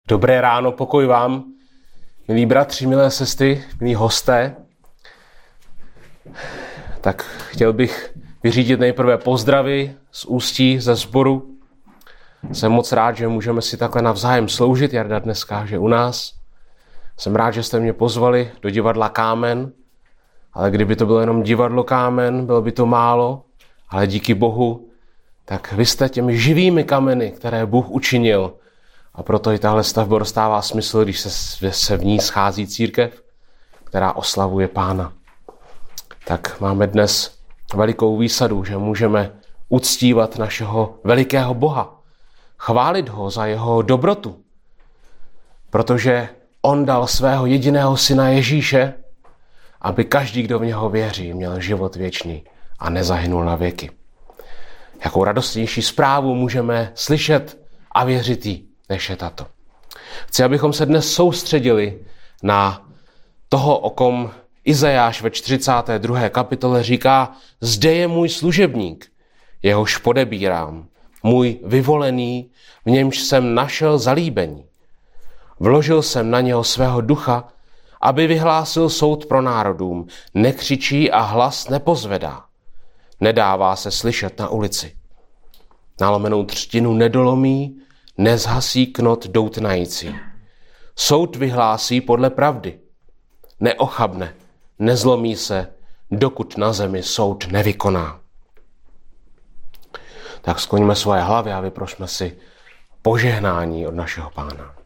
Dobré ráno, pokoj vám, milí bratři, milé sestry, milí hosté. Tak chtěl bych vyřídit nejprve pozdravy z Ústí, ze sboru. Jsem moc rád, že můžeme si takhle navzájem sloužit. Jarda dneska, že u nás. Jsem rád, že jste mě pozvali do divadla Kámen, ale kdyby to bylo jenom divadlo Kámen, bylo by to málo, ale díky Bohu, tak vy jste těmi živými kameny, které Bůh učinil. A proto i tahle stavba dostává smysl, když se v ní schází církev, která oslavuje Pána. Tak máme dnes velikou výsadu, že můžeme uctívat našeho velikého Boha, chválit ho za jeho dobrotu, protože on dal svého jediného syna Ježíše, aby každý, kdo v něho věří, měl život věčný a nezahynul na věky. Jakou radostnější zprávu můžeme slyšet a věřit jí, než je tato. Chci, abychom se dnes soustředili na toho, o kom Izajáš ve 42. kapitole říká: zde je můj služebník, jehož podebírám, můj vyvolený, v němž jsem našel zalíbení. Vložil jsem na něho svého ducha, aby vyhlásil soud pro národům, nekřičí a hlas nepozvedá. Nedává se slyšet na ulici. Nalomenou třtinu nedolomí, nezhasí knot doutnající. Soud vyhlásí podle pravdy. Neochabne, nezlomí se, dokud na zemi soud nevykoná. Tak skloňme svoje hlavy a vyprošme si požehnání od našeho Pána.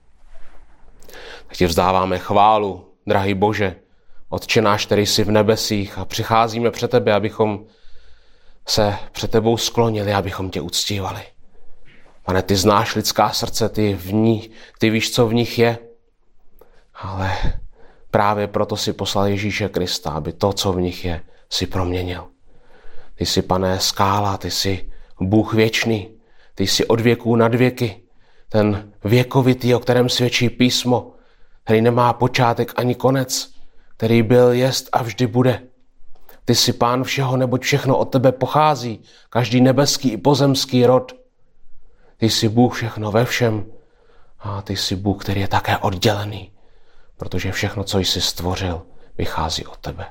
Tak ti vzdáváme chválu, drahý Bože, Otče náš, který jsi v nebesích, a přicházíme před tebe, abychom se před tebou sklonili, abychom tě uctívali. Pane, ty znáš lidská srdce, ty víš, co v nich je, ale právě proto si poslal Ježíše Krista, aby to, co v nich je, si proměnil. Ty jsi, Pane, skála, ty jsi Bůh věčný, ty jsi od věků nad věky, ten věkovitý, o kterém svědčí písmo, který nemá počátek ani konec, který byl, jest a vždy bude. Ty jsi Pán všeho, neboť všechno od tebe pochází, každý nebeský i pozemský rod. Ty jsi Bůh všechno ve všem a ty jsi Bůh, který je také oddělený, protože všechno, co jsi stvořil, vychází od tebe.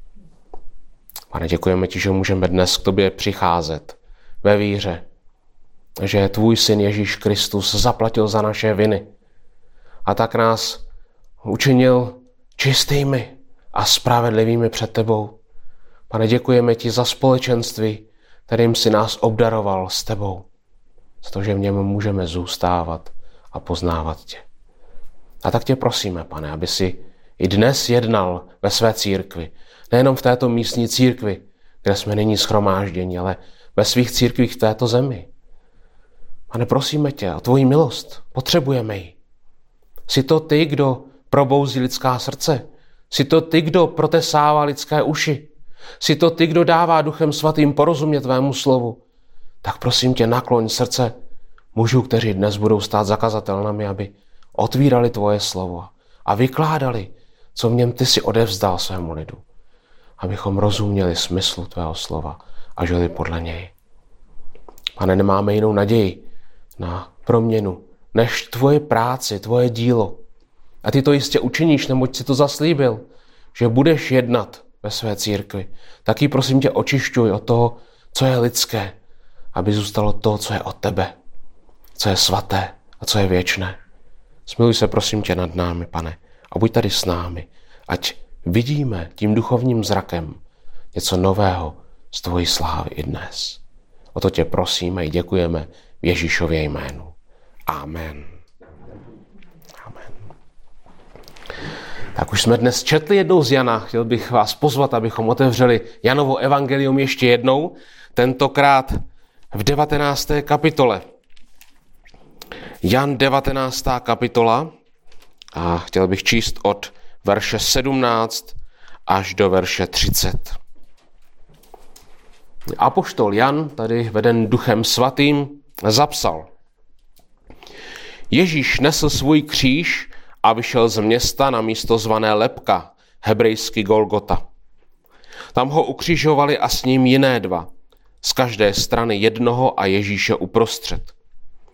Pane, děkujeme ti, že můžeme dnes k tobě přicházet ve víře, že tvůj syn Ježíš Kristus zaplatil za naše viny a tak nás učinil čistými a spravedlivými před tebou. Pane, děkujeme ti za společenství, kterým si nás obdaroval s tebou, za to, že v něm můžeme zůstávat a poznávat tě. A tak tě prosíme, Pane, aby si i dnes jednal ve své církvi, nejenom v této místní církvi, kde jsme nyní shromážděni, ale ve svých církvích v této zemi. Pane, prosíme tě o tvoji milost, potřebujeme ji. Jsi to ty, kdo probouzí lidská srdce, jsi to ty, kdo protesává lidské uši, jsi to ty, kdo dává Duchem Svatým porozumět tvému slovu. Tak prosím tě, nakloň srdce mužů, kteří dnes budou stát za kazatelnami, aby otvírali tvoje slovo a vykládali, co v něm ty si odevzdal svému lidu. Abychom rozuměli smyslu tvého slova a žili podle něj. Pane, nemáme jinou naději na proměnu, než tvoje práci, tvoje dílo. A ty to jistě učiníš, neboť si to zaslíbil, že budeš jednat ve své církvi. Taky prosím tě, očišťuj od toho, co je lidské, aby zůstalo to, co je od tebe, co je svaté a co je věčné. Smiluj se, prosím tě, nad námi, Pane, a buď tady s námi, ať vidíme tím duchovním zrakem něco nového z tvojí slávy i dnes. O to tě prosíme i děkujeme v Ježíšově jménu. Amen. Amen. Tak už jsme dnes četli jednou z Jana. Chtěl bych vás pozvat, abychom otevřeli Janovo evangelium ještě jednou, tentokrát v 19. kapitole. Jan 19. kapitola a chtěl bych číst od verše 17 až do verše 30. Apoštol Jan, tady veden Duchem Svatým, zapsal: Ježíš nesl svůj kříž a vyšel z města na místo zvané Lebka, hebrejsky Golgota. Tam ho ukřižovali a s ním jiné dva, z každé strany jednoho a Ježíše uprostřed.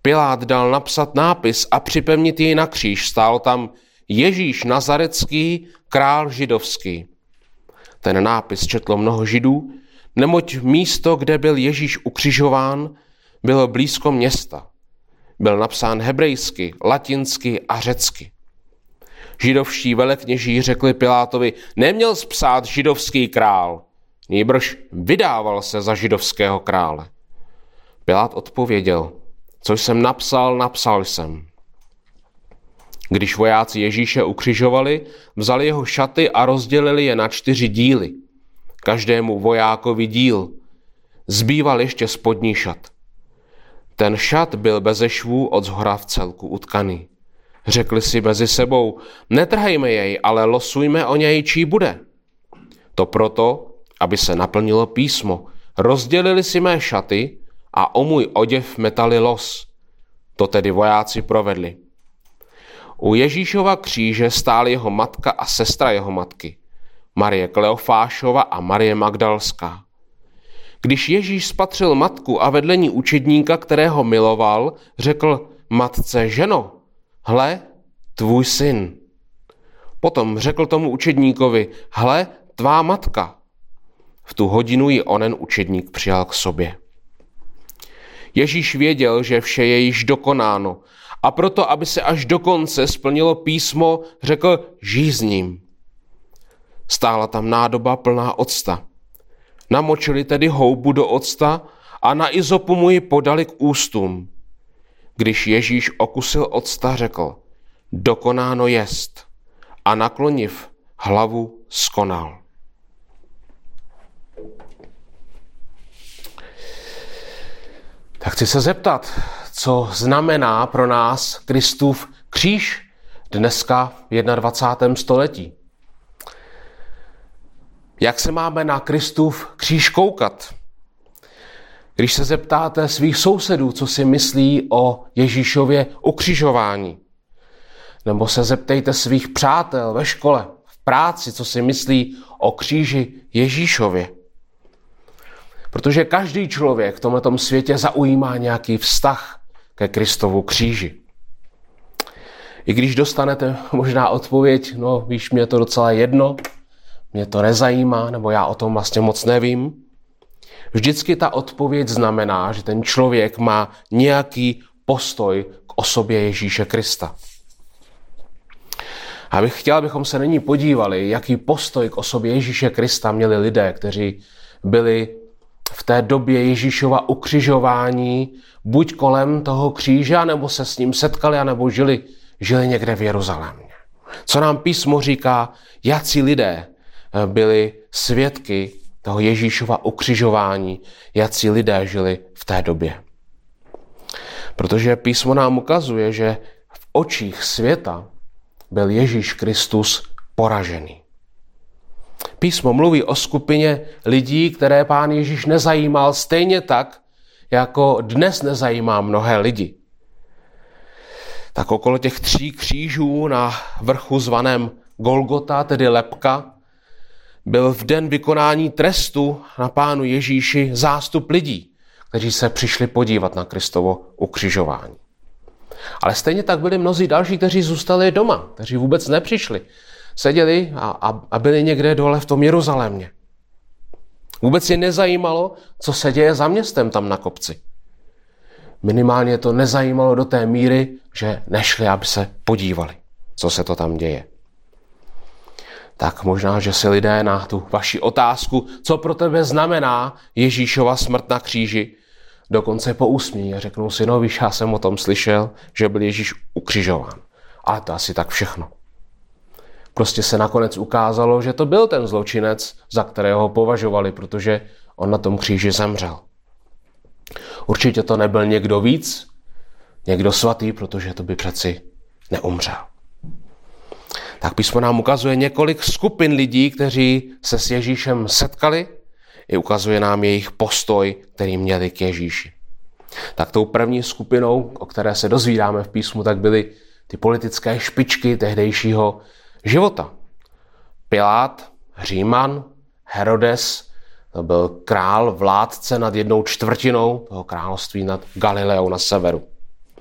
Pilát dal napsat nápis a připevnit jej na kříž. Stál tam Ježíš Nazarecký, král židovský. Ten nápis četlo mnoho Židů, neboť místo, kde byl Ježíš ukřižován, bylo blízko města. Byl napsán hebrejsky, latinsky a řecky. Židovští velekněží řekli Pilátovi, neměl jsi psát židovský král, nýbrž vydával se za židovského krále. Pilát odpověděl, co jsem napsal, napsal jsem. Když vojáci Ježíše ukřižovali, vzali jeho šaty a rozdělili je na 4 díly. Každému vojákovi díl. Zbýval ještě spodní šat. Ten šat byl beze švů od zhora v celku utkaný. Řekli si mezi sebou, netrhejme jej, ale losujme o něj, čí bude. To proto, aby se naplnilo písmo. Rozdělili si mé šaty a o můj oděv metali los. To tedy vojáci provedli. U Ježíšova kříže stály jeho matka a sestra jeho matky, Marie Kleofášova a Marie Magdalská. Když Ježíš spatřil matku a vedle ní učedníka, kterého miloval, řekl matce, ženo, hle, tvůj syn. Potom řekl tomu učedníkovi, hle, tvá matka. V tu hodinu ji onen učedník přijal k sobě. Ježíš věděl, že vše je již dokonáno, a proto, aby se až do konce splnilo písmo, řekl, žij s ním. Stála tam nádoba plná octa. Namočili tedy houbu do octa a na izopu mu ji podali k ústům. Když Ježíš okusil octa, řekl, dokonáno jest, a nakloniv hlavu skonal. Tak chci se zeptat, co znamená pro nás Kristův kříž dneska v 21. století. Jak se máme na Kristův kříž koukat? Když se zeptáte svých sousedů, co si myslí o Ježíšově ukřižování, nebo se zeptejte svých přátel ve škole, v práci, co si myslí o kříži Ježíšově. Protože každý člověk v tomto světě zaujímá nějaký vztah ke Kristovu kříži. I když dostanete možná odpověď, no víš, mě je to docela jedno, mě to nezajímá, nebo já o tom vlastně moc nevím. Vždycky ta odpověď znamená, že ten člověk má nějaký postoj k osobě Ježíše Krista. A bych chtěl, abychom se nyní podívali, jaký postoj k osobě Ježíše Krista měli lidé, kteří byli v té době Ježíšova ukřižování buď kolem toho kříže, nebo se s ním setkali, nebo žili někde v Jeruzalémě. Co nám písmo říká, jací lidé byli svědky toho Ježíšova ukřižování, jací lidé žili v té době. Protože písmo nám ukazuje, že v očích světa byl Ježíš Kristus poražený. Písmo mluví o skupině lidí, které Pán Ježíš nezajímal stejně tak, jako dnes nezajímá mnohé lidi. Tak okolo těch 3 křížů na vrchu zvaném Golgota, tedy lebka, byl v den vykonání trestu na Pánu Ježíši zástup lidí, kteří se přišli podívat na Kristovo ukřižování. Ale stejně tak byli mnozí další, kteří zůstali doma, kteří vůbec nepřišli. Seděli a byli někde dole v tom Jeruzalémě. Vůbec je nezajímalo, co se děje za městem tam na kopci. Minimálně to nezajímalo do té míry, že nešli, aby se podívali, co se to tam děje. Tak možná, že si lidé na tu vaši otázku, co pro tebe znamená Ježíšova smrt na kříži, dokonce pousmějí a řeknou si, no víš, já jsem o tom slyšel, že byl Ježíš ukřižován. Ale to asi tak všechno. Prostě se nakonec ukázalo, že to byl ten zločinec, za kterého ho považovali, protože on na tom kříži zemřel. Určitě to nebyl někdo víc, někdo svatý, protože to by přeci neumřel. Tak písmo nám ukazuje několik skupin lidí, kteří se s Ježíšem setkali, i ukazuje nám jejich postoj, který měli k Ježíši. Tak tou první skupinou, o které se dozvídáme v písmu, tak byly ty politické špičky tehdejšího života. Pilát, Říman, Herodes, to byl král, vládce nad 1/4 toho království nad Galileou na severu.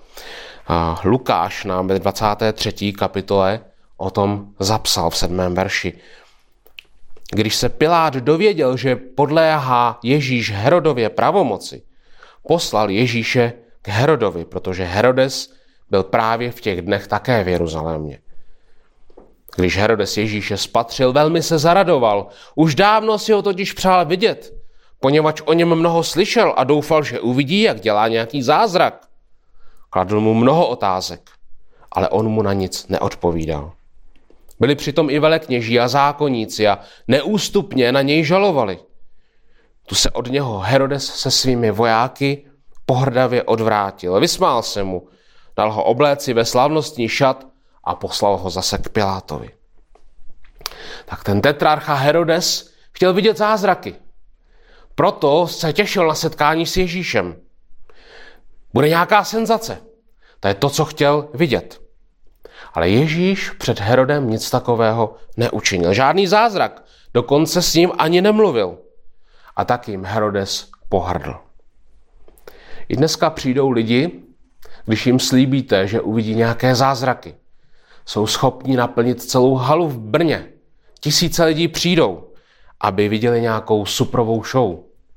Lukáš nám ve 23. kapitole o tom zapsal v 7. verši. Když se Pilát dověděl, že podléhá Ježíš Herodově pravomoci, poslal Ježíše k Herodovi, protože Herodes byl právě v těch dnech také v Jeruzalémě. Když Herodes Ježíše spatřil, velmi se zaradoval. Už dávno si ho totiž přál vidět, poněvadž o něm mnoho slyšel a doufal, že uvidí, jak dělá nějaký zázrak. Kladl mu mnoho otázek, ale on mu na nic neodpovídal. Byli přitom i velekněží a zákonníci a neústupně na něj žalovali. Tu se od něho Herodes se svými vojáky pohrdavě odvrátil. Vysmál se mu, dal ho obléci ve slavnostní šat a poslal ho zase k Pilátovi. Tak ten tetrarcha Herodes chtěl vidět zázraky. Proto se těšil na setkání s Ježíšem. Bude nějaká senzace. To je to, co chtěl vidět. Ale Ježíš před Herodem nic takového neučinil. Žádný zázrak. Dokonce s ním ani nemluvil. A tak jim Herodes pohrdl. I dneska přijdou lidi, když jim slíbíte, že uvidí nějaké zázraky. Jsou schopni naplnit celou halu v Brně. Tisíce lidí přijdou, aby viděli nějakou suprovou show.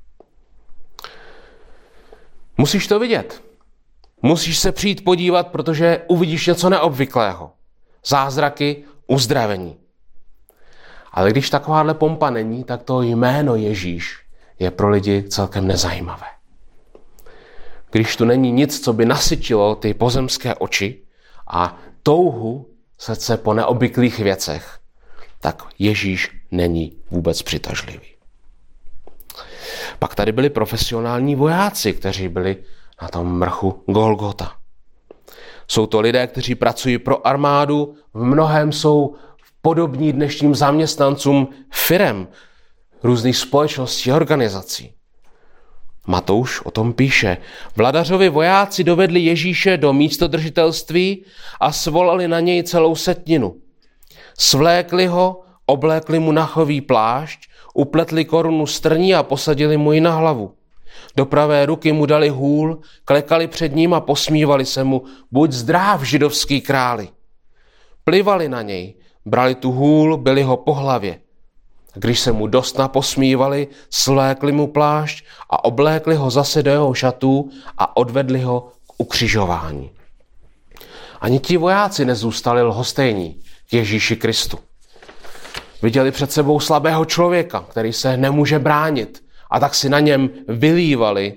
Musíš to vidět. Musíš se přijít podívat, protože uvidíš něco neobvyklého. Zázraky, uzdravení. Ale když takováhle pompa není, tak to jméno Ježíš je pro lidi celkem nezajímavé. Když tu není nic, co by nasytilo ty pozemské oči a touhu srdce po neobvyklých věcech, tak Ježíš není vůbec přitažlivý. Pak tady byli profesionální vojáci, kteří byli na tom mrchu Golgota. Jsou to lidé, kteří pracují pro armádu, v mnohém jsou podobní dnešním zaměstnancům firem, různých společností a organizací. Matouš o tom píše. Vladařovi vojáci dovedli Ježíše do místodržitelství a svolali na něj celou setninu. Svlékli ho, oblékli mu nachový plášť, upletli korunu strní a posadili mu ji na hlavu. Do pravé ruky mu dali hůl, klekali před ním a posmívali se mu, buď zdrav, židovský králi. Plivali na něj, brali tu hůl, bili ho po hlavě. Když se mu dost naposmívali, svlékli mu plášť a oblékli ho zase do jeho šatů a odvedli ho k ukřižování. Ani ti vojáci nezůstali lhostejní k Ježíši Kristu. Viděli před sebou slabého člověka, který se nemůže bránit, a tak si na něm vylívali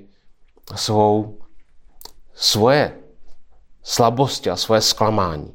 svoje slabosti a svoje zklamání.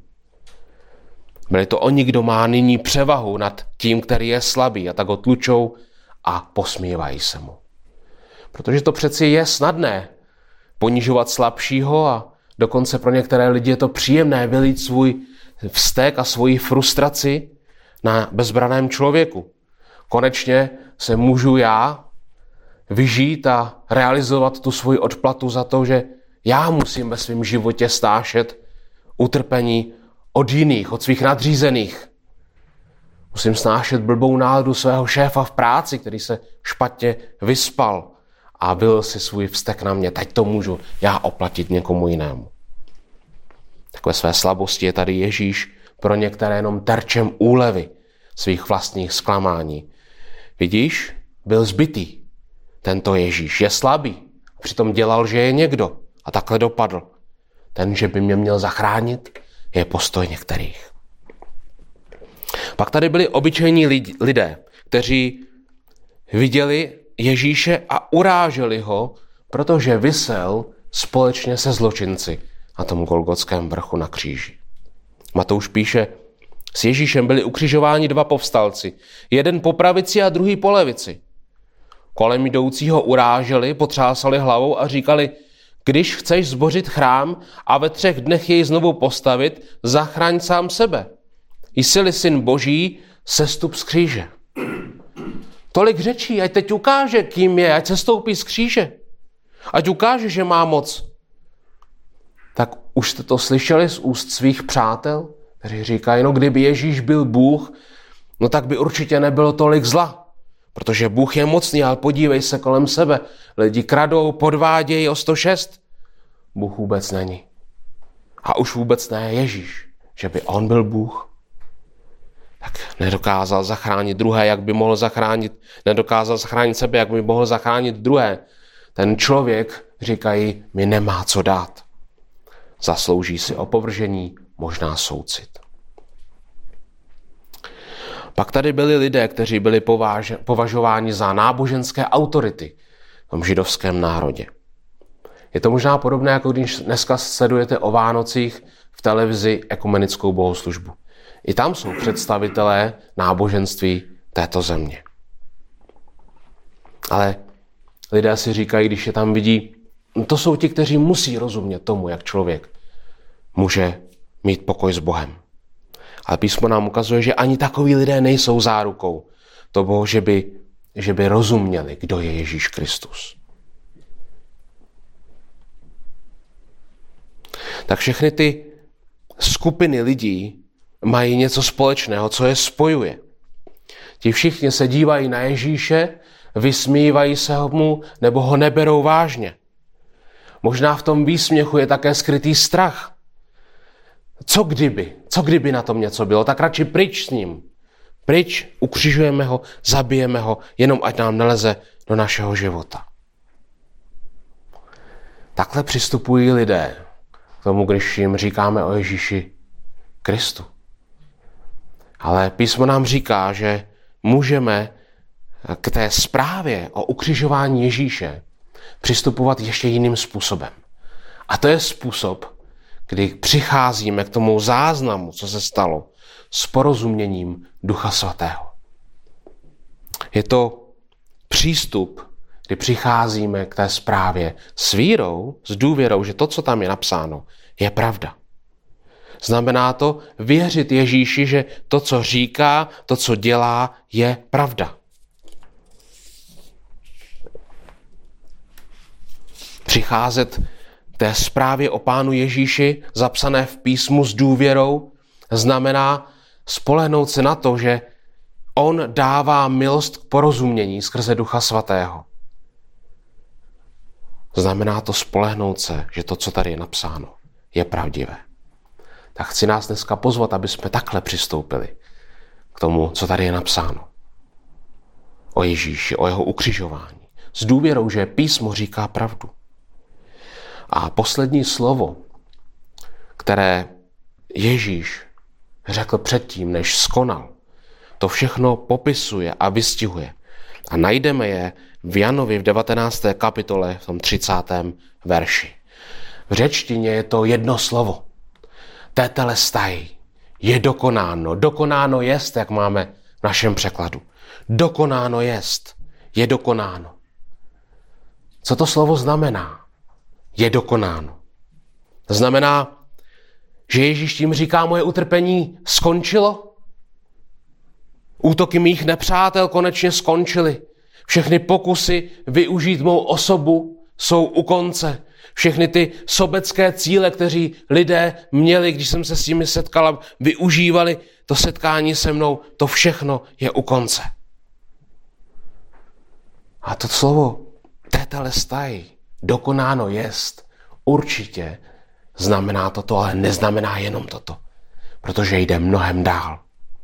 Byli to oni, kdo má nyní převahu nad tím, který je slabý, a tak ho tlučou a posmívají se mu. Protože to přeci je snadné ponižovat slabšího a dokonce pro některé lidi je to příjemné vylít svůj vztek a svoji frustraci na bezbranném člověku. Konečně se můžu já vyžít a realizovat tu svoji odplatu za to, že já musím ve svém životě stášet utrpení od jiných, od svých nadřízených. Musím snášet blbou náladu svého šéfa v práci, který se špatně vyspal a vylil si svůj vztek na mě. Teď to můžu já oplatit někomu jinému. Takové své slabosti je tady Ježíš pro některé jenom terčem úlevy svých vlastních zklamání. Vidíš, byl zbitý. Tento Ježíš je slabý. Přitom dělal, že je někdo. A takhle dopadl. Ten, že by mě měl zachránit, je postoj některých. Pak tady byli obyčejní lidé, kteří viděli Ježíše a uráželi ho, protože visel společně se zločinci na tom Golgotském vrchu na kříži. Matouš píše, s Ježíšem byli ukřižováni dva povstalci, jeden po pravici a druhý po levici. Kolem jdoucího uráželi, potřásali hlavou a říkali, když chceš zbořit chrám a ve 3 dnech jej znovu postavit, zachraň sám sebe. Jsi-li syn Boží, sestup z kříže. Tolik řečí, ať teď ukáže, kým je, ať sestoupí z kříže. Ať ukáže, že má moc. Tak už jste to slyšeli z úst svých přátel, kteří říkají, no kdyby Ježíš byl Bůh, no tak by určitě nebylo tolik zla. Protože Bůh je mocný, ale podívej se kolem sebe. Lidi kradou, podvádějí o 106. Bůh vůbec není. A už vůbec ne Ježíš, že by on byl Bůh. Tak nedokázal zachránit druhé, jak by mohl zachránit, nedokázal zachránit sebe, jak by mohl zachránit druhé. Ten člověk, říkají, mi nemá co dát. Zaslouží si opovržení, možná soucit. Pak tady byli lidé, kteří byli považováni za náboženské autority v tom židovském národě. Je to možná podobné, jako když dneska sledujete o Vánocích v televizi ekumenickou bohoslužbu. I tam jsou představitelé náboženství této země. Ale lidé si říkají, když je tam vidí, to jsou ti, kteří musí rozumět tomu, jak člověk může mít pokoj s Bohem. Ale písmo nám ukazuje, že ani takoví lidé nejsou zárukou toho, že by rozuměli, kdo je Ježíš Kristus. Tak všechny ty skupiny lidí mají něco společného, co je spojuje. Ti všichni se dívají na Ježíše, vysmívají se mu nebo ho neberou vážně. Možná v tom výsměchu je také skrytý strach. Co kdyby na tom něco bylo, tak radši pryč s ním. Pryč, ukřižujeme ho, zabijeme ho, jenom ať nám neleze do našeho života. Takhle přistupují lidé k tomu, když jim říkáme o Ježíši Kristu. Ale písmo nám říká, že můžeme k té zprávě o ukřižování Ježíše přistupovat ještě jiným způsobem. A to je způsob, kdy přicházíme k tomu záznamu, co se stalo, s porozuměním Ducha Svatého. Je to přístup, kdy přicházíme k té zprávě s vírou, s důvěrou, že to, co tam je napsáno, je pravda. Znamená to věřit Ježíši, že to, co říká, to, co dělá, je pravda. Přicházet k té zprávě o Pánu Ježíši, zapsané v písmu s důvěrou, znamená spolehnout se na to, že on dává milost k porozumění skrze Ducha Svatého. Znamená to spolehnout se, že to, co tady je napsáno, je pravdivé. Tak chci nás dneska pozvat, aby jsme takhle přistoupili k tomu, co tady je napsáno. O Ježíši, o jeho ukřižování. S důvěrou, že písmo říká pravdu. A poslední slovo, které Ježíš řekl předtím, než skonal, to všechno popisuje a vystihuje. A najdeme je v Janovi v 19. kapitole v tom 30. verši. V řečtině je to jedno slovo. Tetelestai. Je dokonáno. Dokonáno jest, jak máme v našem překladu. Dokonáno jest. Je dokonáno. Co to slovo znamená? Je dokonáno. To znamená, že Ježíš tím říká, moje utrpení skončilo. Útoky mých nepřátel konečně skončily. Všechny pokusy využít mou osobu jsou u konce. Všechny ty sobecké cíle, kteří lidé měli, když jsem se s nimi setkal, využívali to setkání se mnou, to všechno je u konce. A to slovo tetelestai, dokonáno jest, určitě znamená toto, ale neznamená jenom toto, protože jde mnohem dál.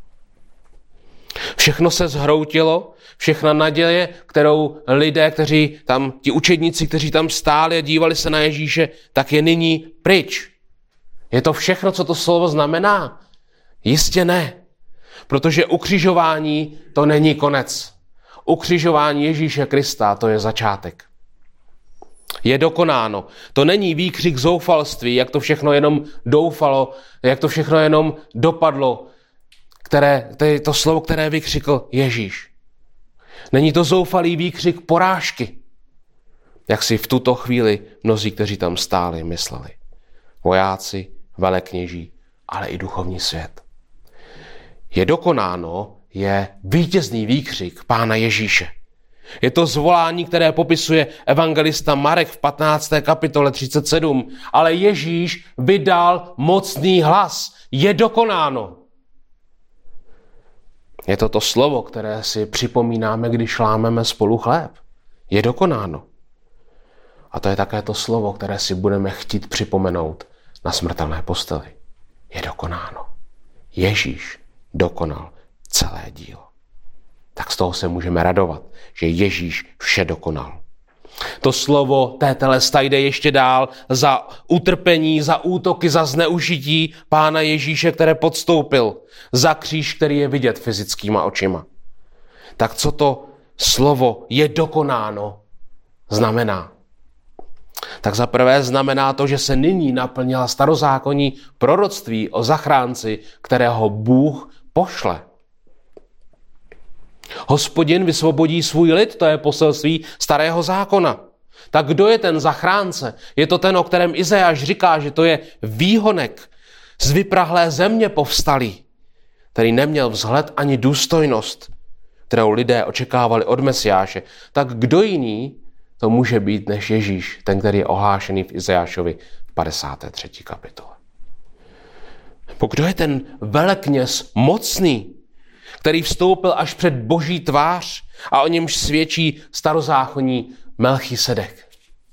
Všechno se zhroutilo, všechna naděje, kterou lidé, ti učedníci, kteří tam stáli a dívali se na Ježíše, tak je nyní pryč. Je to všechno, co to slovo znamená? Jistě ne, protože ukřižování to není konec. Ukřižování Ježíše Krista to je začátek. Je dokonáno. To není výkřik zoufalství, jak to všechno jenom doufalo, jak to všechno jenom dopadlo, to je to slovo, které vykřikl Ježíš. Není to zoufalý výkřik porážky, jak si v tuto chvíli mnozí, kteří tam stáli, mysleli. Vojáci, velekněží, ale i duchovní svět. Je dokonáno je vítězný výkřik Pána Ježíše. Je to zvolání, které popisuje evangelista Marek v 15. kapitole 37. Ale Ježíš vydal mocný hlas. Je dokonáno. Je to slovo, které si připomínáme, když lámeme spolu chléb. Je dokonáno. A to je také to slovo, které si budeme chtít připomenout na smrtelné posteli. Je dokonáno. Ježíš dokonal celé dílo. Tak z toho se můžeme radovat, že Ježíš vše dokonal. To slovo tételesta jde ještě dál za utrpení, za útoky, za zneužití Pána Ježíše, které podstoupil, za kříž, který je vidět fyzickýma očima. Tak co to slovo je dokonáno znamená? Tak za prvé znamená to, že se nyní naplnila starozákonní proroctví o zachránci, kterého Bůh pošle. Hospodin vysvobodí svůj lid, to je poselství starého zákona. Tak kdo je ten zachránce? Je to ten, o kterém Izajáš říká, že to je výhonek z vyprahlé země povstalý, který neměl vzhled ani důstojnost, kterou lidé očekávali od Mesiáše. Tak kdo jiný to může být než Ježíš, ten, který je ohlášený v Izajášovi v 53. kapitole. Kdo je ten velekněz mocný, který vstoupil až před Boží tvář a o němž svědčí starozákonní Melchisedek?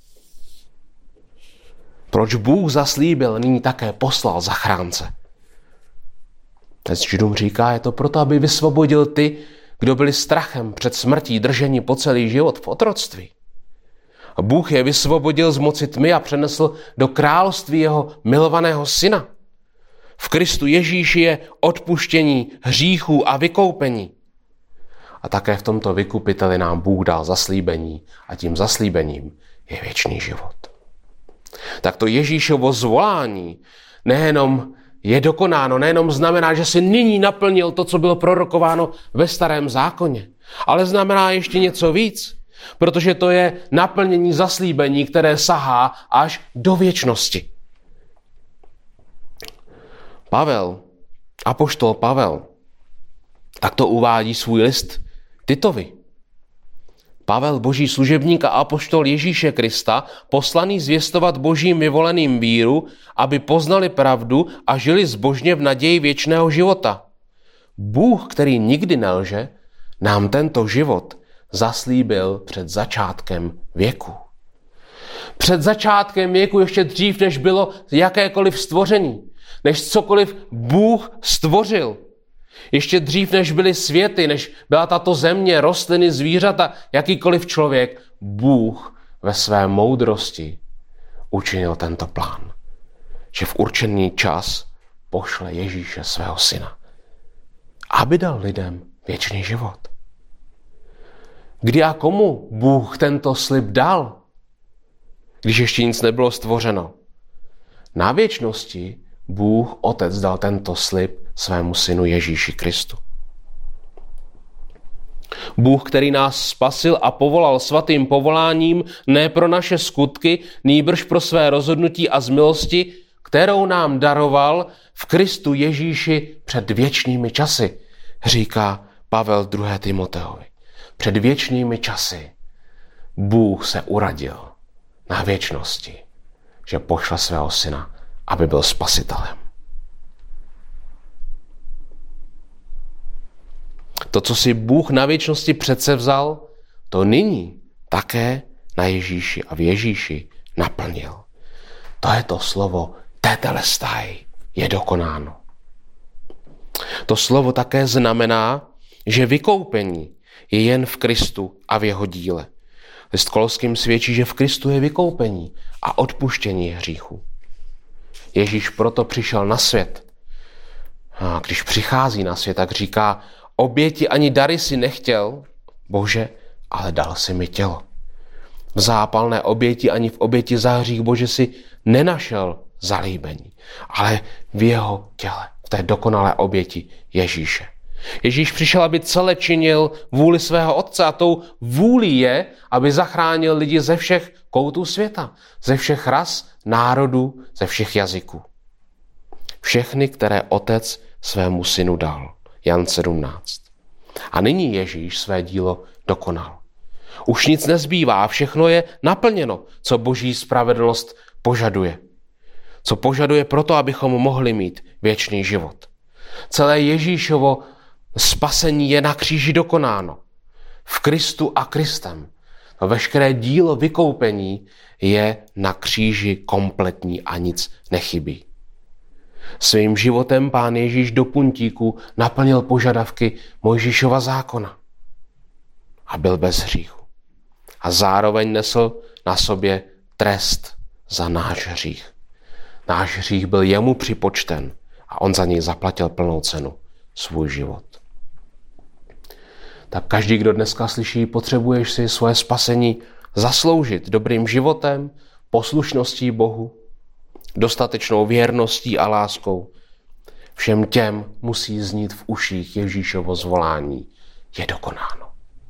Proč Bůh zaslíbil, nyní také poslal zachránce? Dnes Židům říká, je to proto, aby vysvobodil ty, kdo byli strachem před smrtí drženi po celý život v otroctví. A Bůh je vysvobodil z moci tmy a přenesl do království jeho milovaného syna. V Kristu Ježíši je odpuštění hříchů a vykoupení. A také v tomto vykupiteli nám Bůh dal zaslíbení a tím zaslíbením je věčný život. Tak to Ježíšovo zvolání nejenom je dokonáno, nejenom znamená, že si nyní naplnil to, co bylo prorokováno ve starém zákoně, ale znamená ještě něco víc, protože to je naplnění zaslíbení, které sahá až do věčnosti. Apoštol Pavel, tak to uvádí svůj list Titovi. Pavel, boží služebník a apoštol Ježíše Krista, poslaný zvěstovat božím vyvoleným víru, aby poznali pravdu a žili zbožně v naději věčného života. Bůh, který nikdy nelže, nám tento život zaslíbil před začátkem věku. Před začátkem věku, ještě dřív, než bylo jakékoliv stvoření, než cokoliv Bůh stvořil. Ještě dřív, než byly světy, než byla tato země, rostliny, zvířata, jakýkoliv člověk, Bůh ve své moudrosti učinil tento plán. Že v určený čas pošle Ježíše svého syna, aby dal lidem věčný život. Kdy a komu Bůh tento slib dal, když ještě nic nebylo stvořeno? Na věčnosti Bůh Otec dal tento slib svému synu Ježíši Kristu. Bůh, který nás spasil a povolal svatým povoláním, ne pro naše skutky, nýbrž pro své rozhodnutí a z milosti, kterou nám daroval v Kristu Ježíši před věčnými časy, říká Pavel 2. Timoteovi. Před věčnými časy Bůh se uradil na věčnosti, že pošle svého syna, aby byl spasitelem. To, co si Bůh na věčnosti předsevzal, to nyní také na Ježíši a v Ježíši naplnil. To je to slovo tetelestai, je dokonáno. To slovo také znamená, že vykoupení je jen v Kristu a v jeho díle. List Koloským svědčí, že v Kristu je vykoupení a odpuštění hříchů. Ježíš proto přišel na svět. A když přichází na svět, tak říká, oběti ani dary si nechtěl, Bože, ale dal si mi tělo. V zápalné oběti ani v oběti za hřích, Bože, si nenašel zalíbení, ale v jeho těle, v té dokonalé oběti Ježíše. Ježíš přišel, aby celé činil vůli svého Otce a tou vůlí je, aby zachránil lidi ze všech koutů světa, ze všech ras, národů, ze všech jazyků. Všechny, které Otec svému synu dal. Jan 17. A nyní Ježíš své dílo dokonal. Už nic nezbývá, všechno je naplněno, co Boží spravedlnost požaduje. Co požaduje proto, abychom mohli mít věčný život. Celé Ježíšovo spasení je na kříži dokonáno. V Kristu a Kristem. To veškeré dílo vykoupení je na kříži kompletní a nic nechybí. Svým životem Pán Ježíš do puntíku naplnil požadavky Mojžíšova zákona a byl bez hříchu. A zároveň nesl na sobě trest za náš hřích. Náš hřích byl jemu připočten a on za něj zaplatil plnou cenu, svůj život. Tak každý, kdo dneska slyší, potřebuješ si svoje spasení zasloužit dobrým životem, poslušností Bohu, dostatečnou věrností a láskou. Všem těm musí znít v uších Ježíšovo zvolání. Je dokonáno.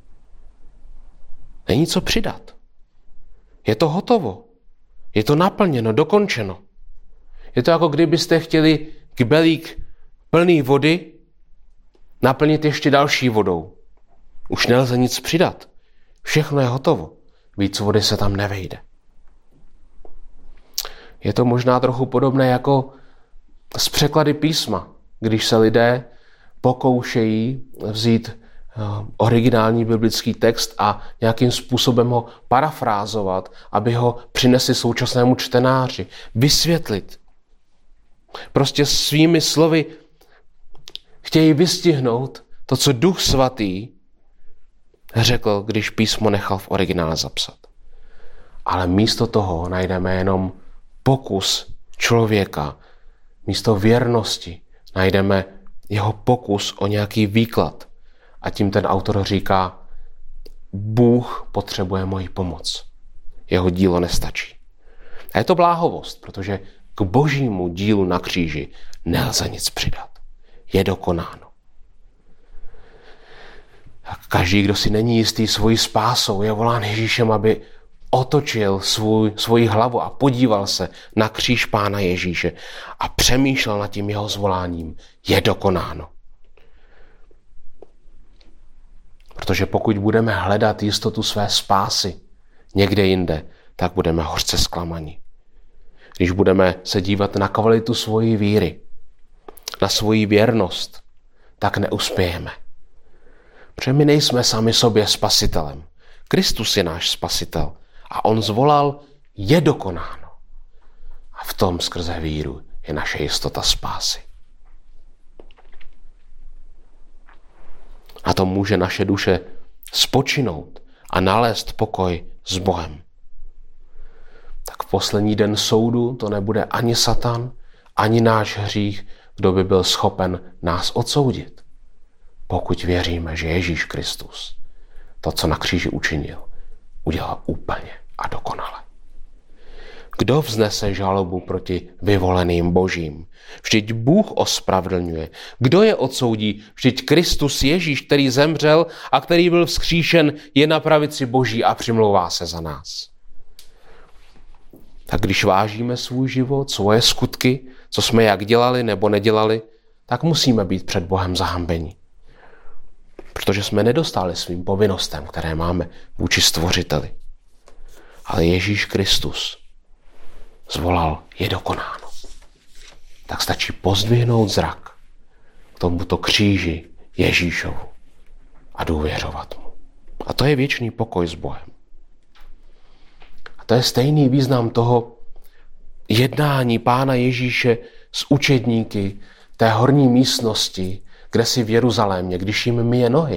Není co přidat. Je to hotovo. Je to naplněno, dokončeno. Je to jako kdybyste chtěli kybelík plný vody naplnit ještě další vodou. Už nelze nic přidat. Všechno je hotovo. Víc vody se tam nevejde. Je to možná trochu podobné jako s překlady písma, když se lidé pokoušejí vzít originální biblický text a nějakým způsobem ho parafrázovat, aby ho přinesli současnému čtenáři, vysvětlit. Prostě svými slovy chtějí vystihnout to, co Duch Svatý řekl, když písmo nechal v originále zapsat. Ale místo toho najdeme jenom pokus člověka. Místo věrnosti najdeme jeho pokus o nějaký výklad. A tím ten autor říká, Bůh potřebuje moji pomoc. Jeho dílo nestačí. A je to bláhovost, protože k božímu dílu na kříži nelze nic přidat. Je dokonáno. A každý, kdo si není jistý svojí spásou, je volán Ježíšem, aby otočil svoji hlavu a podíval se na kříž Pána Ježíše a přemýšlel nad tím jeho zvoláním. Je dokonáno. Protože pokud budeme hledat jistotu své spásy někde jinde, tak budeme hořce zklamaní. Když budeme se dívat na kvalitu svojí víry, na svoji věrnost, tak neuspějeme. Protože my nejsme sami sobě spasitelem. Kristus je náš spasitel a on zvolal, je dokonáno. A v tom skrze víru je naše jistota spásy. A to může naše duše spočinout a nalézt pokoj s Bohem. Tak v poslední den soudu to nebude ani Satan, ani náš hřích, kdo by byl schopen nás odsoudit. Pokud věříme, že Ježíš Kristus to, co na kříži učinil, udělal úplně a dokonale. Kdo vznese žalobu proti vyvoleným božím? Vždyť Bůh ospravedlňuje. Kdo je odsoudí? Vždyť Kristus Ježíš, který zemřel a který byl vzkříšen, je na pravici Boží a přimlouvá se za nás. Tak když vážíme svůj život, svoje skutky, co jsme jak dělali nebo nedělali, tak musíme být před Bohem zahambeni. Protože jsme nedostali svým povinnostem, které máme vůči Stvořiteli. Ale Ježíš Kristus zvolal, je dokonáno. Tak stačí pozdvihnout zrak k tomuto kříži Ježíšovu a důvěřovat mu. A to je věčný pokoj s Bohem. A to je stejný význam toho jednání Pána Ježíše s učedníky té horní místnosti, kde si v Jeruzalémě, když jim myje nohy.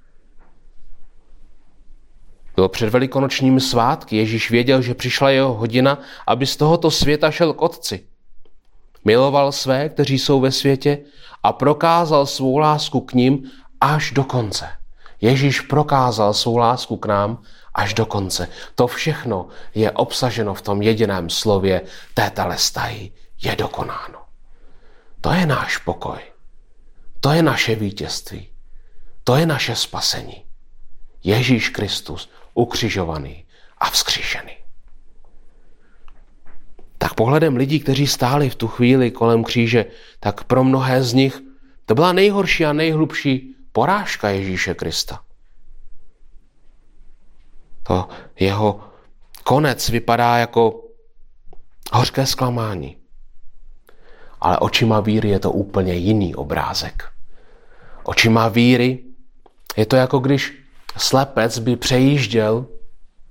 Bylo před velikonočními svátky. Ježíš věděl, že přišla jeho hodina, aby z tohoto světa šel k Otci. Miloval své, kteří jsou ve světě, a prokázal svou lásku k nim až do konce. Ježíš prokázal svou lásku k nám až do konce. To všechno je obsaženo v tom jediném slově tételestai, je dokonáno. To je náš pokoj. To je naše vítězství. To je naše spasení. Ježíš Kristus ukřižovaný a vzkříšený. Tak pohledem lidí, kteří stáli v tu chvíli kolem kříže, tak pro mnohé z nich to byla nejhorší a nejhlubší porážka Ježíše Krista. To jeho konec vypadá jako hořké zklamání. Ale očima víry je to úplně jiný obrázek. Očima víry je to jako když slepec by přejížděl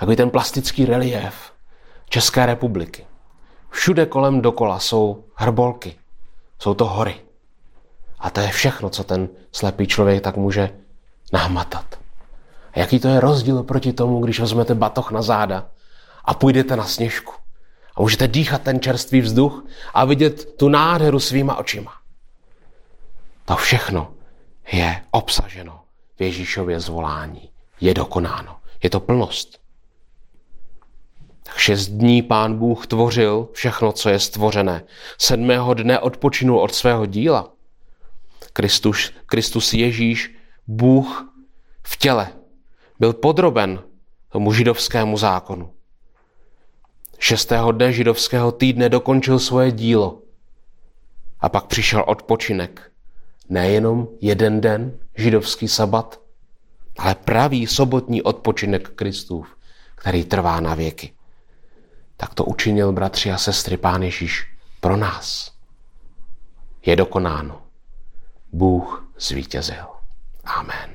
Takový ten plastický reliéf České republiky. Všude kolem dokola jsou hrbolky. Jsou to hory. A to je všechno, co ten slepý člověk tak může nahmatat. A jaký to je rozdíl proti tomu, když vezmete batoh na záda a půjdete na sněžku. A můžete dýchat ten čerstvý vzduch a vidět tu nádheru svýma očima. To všechno je obsaženo v Ježíšově zvolání. Je dokonáno. Je to plnost. Tak 6 dní Pán Bůh tvořil všechno, co je stvořené. 7. dne odpočinul od svého díla. Kristus Ježíš, Bůh v těle, byl podroben tomu židovskému zákonu. 6. dne židovského týdne dokončil svoje dílo. A pak přišel odpočinek. Nejenom 1 den, židovský sabat, ale pravý sobotní odpočinek Kristův, který trvá na věky. Tak to učinil, bratři a sestry, Pán Ježíš pro nás. Je dokonáno. Bůh zvítězil. Amen.